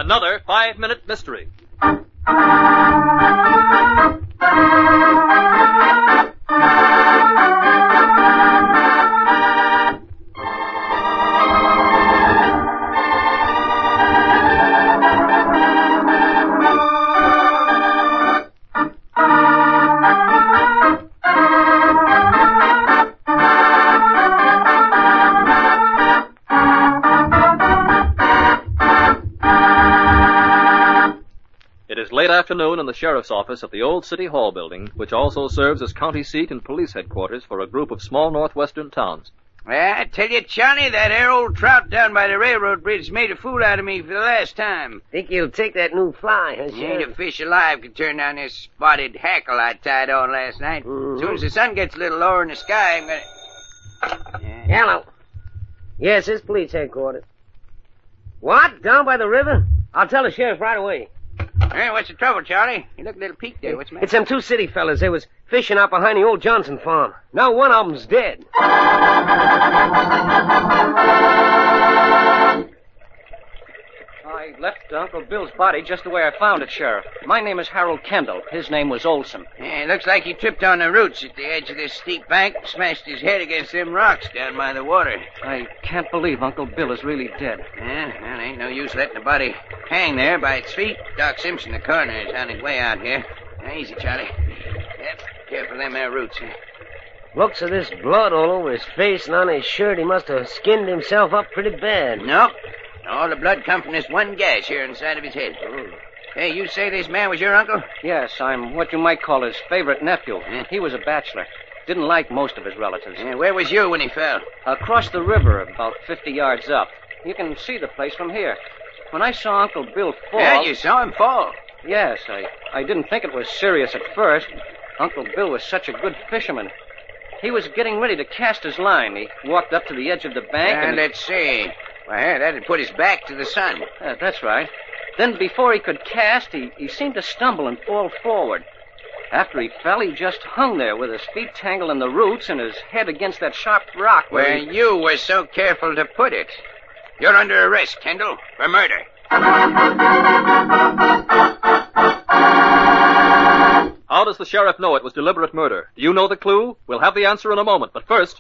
Another 5-minute mystery. Late afternoon in the sheriff's office at the old City Hall building, which also serves as county seat and police headquarters for a group of small northwestern towns. Well, I tell you, Johnny, that there old trout down by the railroad bridge made a fool out of me for the last time. Think he'll take that new fly, huh, Sheriff? Ain't a fish alive could turn down this spotted hackle I tied on last night. Mm-hmm. As soon as the sun gets a little lower in the sky, I'm gonna... Hello. Yes, it's police headquarters. What? Down by the river? I'll tell the sheriff right away. Hey, what's the trouble, Charlie? You look a little peaked there. What's the matter? It's them two city fellas. They was fishing out behind the old Johnson farm. Now one of them's dead. I left Uncle Bill's body just the way I found it, Sheriff. My name is Harold Kendall. His name was Olson. Yeah, it looks like he tripped on the roots at the edge of this steep bank and smashed his head against them rocks down by the water. I can't believe Uncle Bill is really dead. Yeah, well, ain't no use letting the body hang there by its feet. Doc Simpson, the coroner, is on his way out here. Now, easy, Charlie. Yep, careful of them there roots. Looks of this blood all over his face and on his shirt. He must have skinned himself up pretty bad. Nope. All the blood come from this one gash here inside of his head. Hey, you say this man was your uncle? Yes, I'm what you might call his favorite nephew. He was a bachelor. Didn't like most of his relatives. Yeah, where was you when he fell? Across the river, about 50 yards up. You can see the place from here. When I saw Uncle Bill fall... Yeah, you saw him fall. Yes, I didn't think it was serious at first. Uncle Bill was such a good fisherman. He was getting ready to cast his line. He walked up to the edge of the bank and... Let's see. Well, that'd put his back to the sun. That's right. Then before he could cast, he seemed to stumble and fall forward. After he fell, he just hung there with his feet tangled in the roots and his head against that sharp rock where you were so careful to put it. You're under arrest, Kendall, for murder. How does the sheriff know it was deliberate murder? Do you know the clue? We'll have the answer in a moment, but first...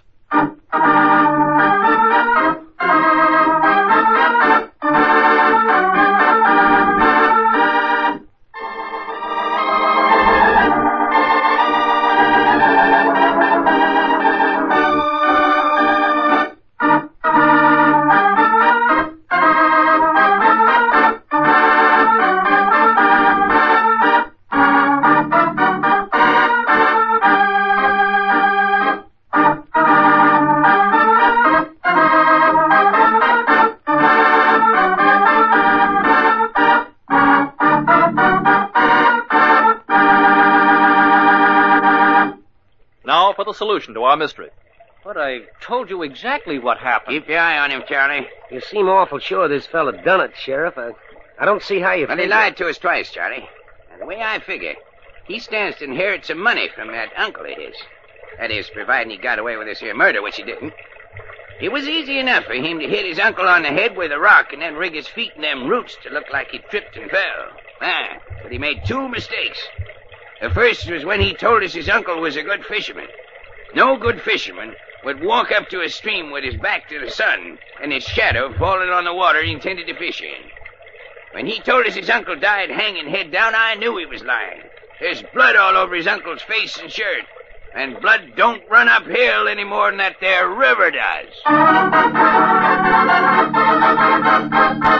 for the solution to our mystery. But I told you exactly what happened. Keep your eye on him, Charlie. You seem awful sure this fella done it, Sheriff. I don't see how you Well, he lied to us twice, Charlie. And the way I figure, he stands to inherit some money from that uncle of his. That is, providing he got away with this here murder, which he didn't. It was easy enough for him to hit his uncle on the head with a rock and then rig his feet in them roots to look like he tripped and fell. But he made two mistakes. The first was when he told us his uncle was a good fisherman. No good fisherman would walk up to a stream with his back to the sun and his shadow falling on the water he intended to fish in. When he told us his uncle died hanging head down, I knew he was lying. There's blood all over his uncle's face and shirt. And blood don't run uphill any more than that there river does.